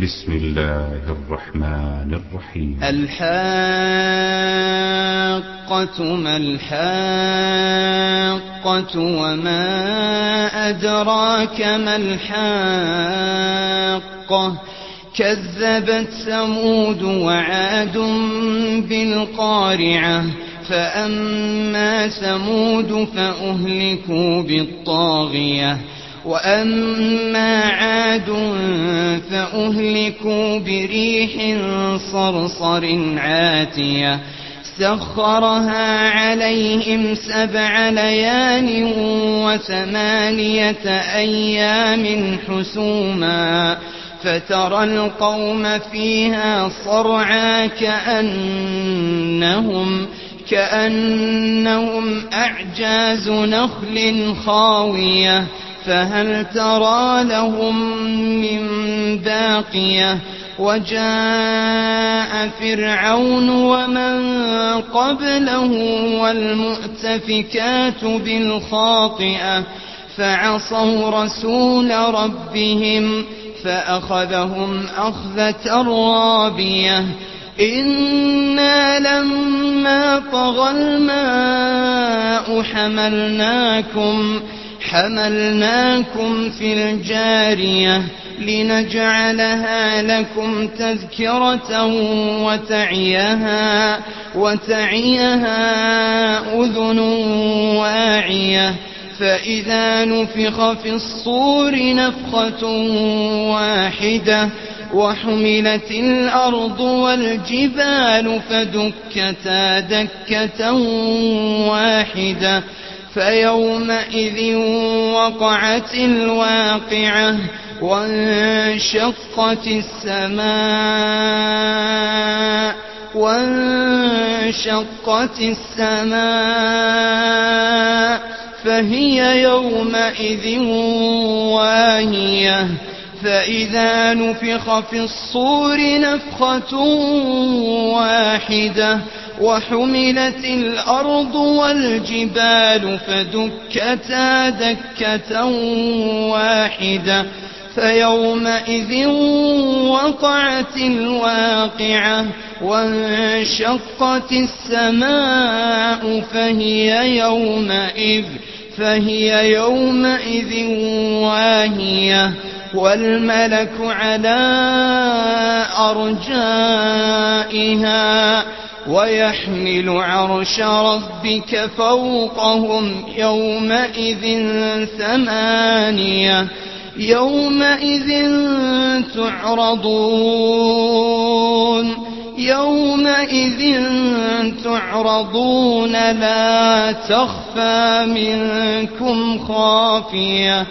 بسم الله الرحمن الرحيم. الحاقة ما الحاقة وما أدراك ما الحاقة كذبت ثمود وعاد بالقارعة فأما ثمود فأهلكوا بالطاغية وأما عاد فأهلكوا بريح صرصر عاتية سخرها عليهم 7 ليال و8 أيام حسوما فترى القوم فيها صرعى كأنهم أعجاز نخل خاوية فهل ترى لهم من باقية وجاء فرعون ومن قبله والمؤتفكات بالخاطئة فعصوا رسول ربهم فأخذهم أخذة رابية إنا لما طغى الماء حملناكم في الجارية لنجعلها لكم تذكرة وتعيها أذن واعية فإذا نفخ في الصور نفخة واحدة وحملت الأرض والجبال فدكتا دكة واحدة فيومئذ وقعت الواقعة وانشقت السماء فهي يومئذ واهية فإذا نفخ في الصور نفخة واحدة وحملت الأرض والجبال فدكتا دكة واحدة فيومئذ وقعت الواقعة وانشقت السماء فهي يومئذ واهية والملك على أرجائها ويحمل عرش ربك فوقهم يومئذ تعرضون لا تخفى منكم خافية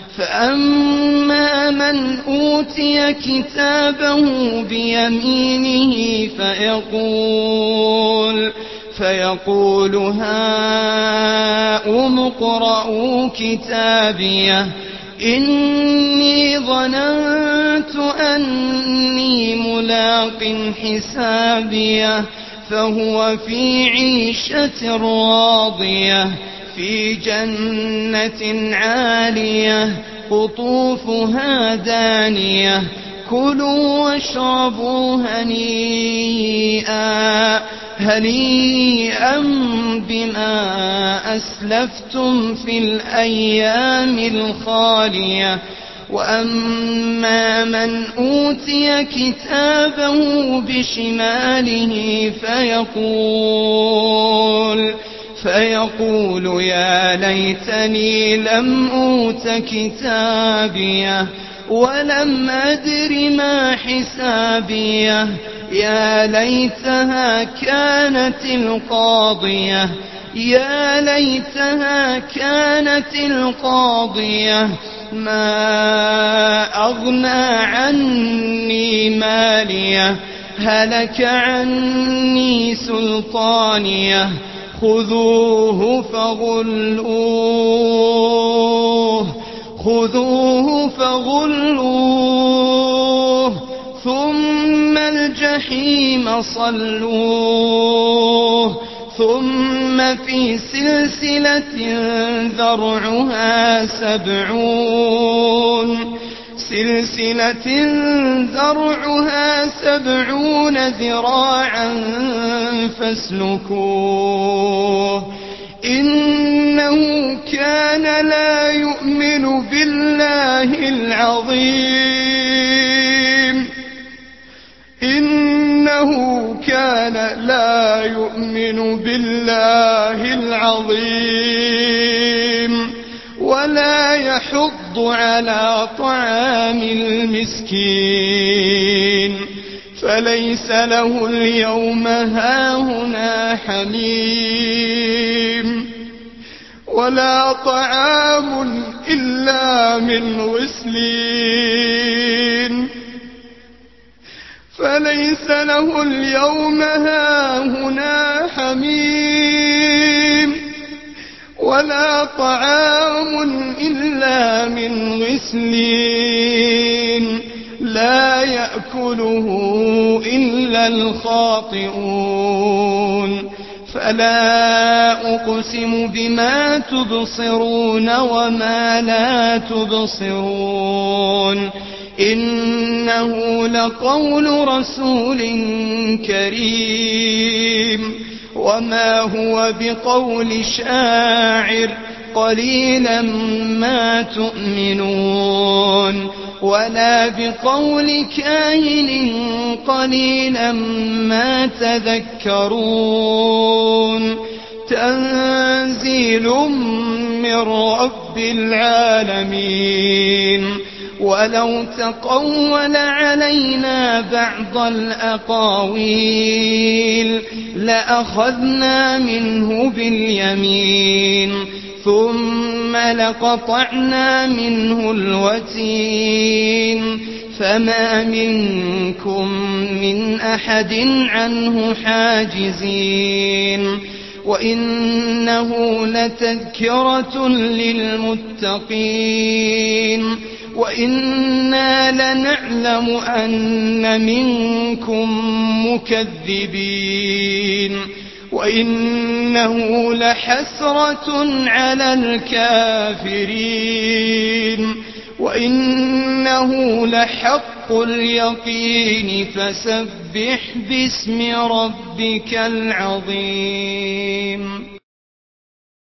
فأما من أوتي كتابه بيمينه فيقول هاؤم اقرءوا كتابيه إني ظننت أني ملاق حسابيه فهو في عيشة راضية في جنة عالية قطوفها دانية كلوا واشربوا هنيئا بما أسلفتم في الأيام الخالية وأما من أوتي كتابه بشماله فيقول يا ليتني لم أوت كتابيه ولم أدر ما حسابيه يا ليتها كانت القاضية ما أغنى عني ماليه هلك عني سلطانيه خذوه فغلوه ثم الجحيم صلوه ثم في سلسلة ذرعها سلسلة ذرعها 70 ذراعا فاسلكوه إنه كان لا يؤمن بالله العظيم إنه كان لا يؤمن بالله العظيم ولا يحض على طعام المسكين فليس له اليوم هاهنا حميم ولا طعام إلا من غسلين فليس له اليوم هاهنا حميم ولا طعام إلا من غسلين لا يأكله إلا الخاطئون فلا أقسم بما تبصرون وما لا تبصرون إنه لقول رسول كريم وما هو بقول شاعر قليلا ما تؤمنون ولا بقول كاهن قليلا ما تذكرون تنزيل من رب العالمين ولو تقول علينا بعض الأقاويل لأخذنا منه باليمين ثم لقطعنا منه الوتين فما منكم من أحد عنه حاجزين وإنه لتذكرة للمتقين وإنا لنعلم أن منكم مكذبين وإنه لحسرة على الكافرين وإنه لحق اليقين فسبح باسم ربك العظيم